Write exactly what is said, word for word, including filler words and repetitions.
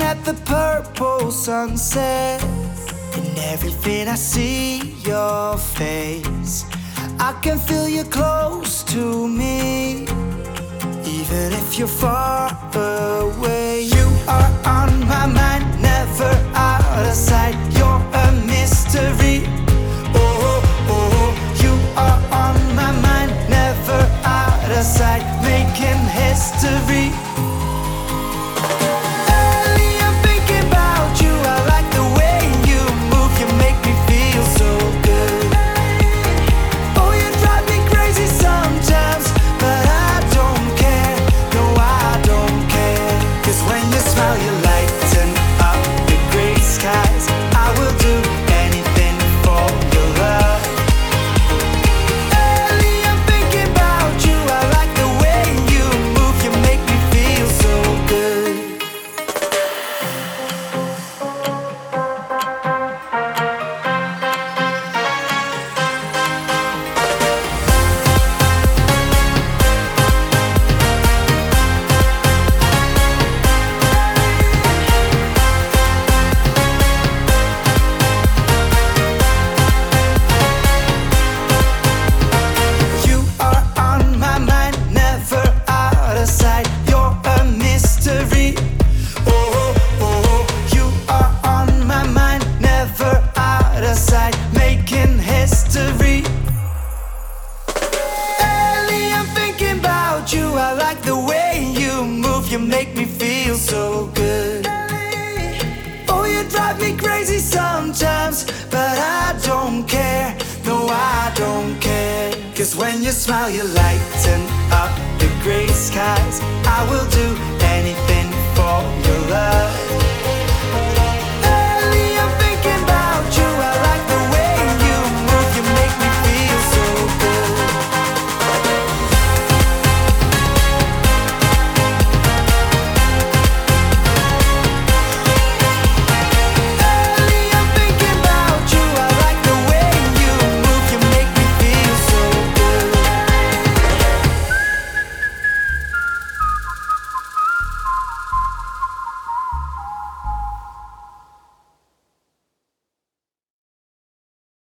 at the purple sunset. In everything I see your face. I can feel you close to me, even if you're far away. You are on my mind, never out of sight. You're a mystery. Oh, oh, you are on my mind, never out of sight, making history. You make me feel so good. Oh, you drive me crazy sometimes, but I don't care. No, I don't care. Cause when you smile, you lighten up the gray skies. I will do anything for your love.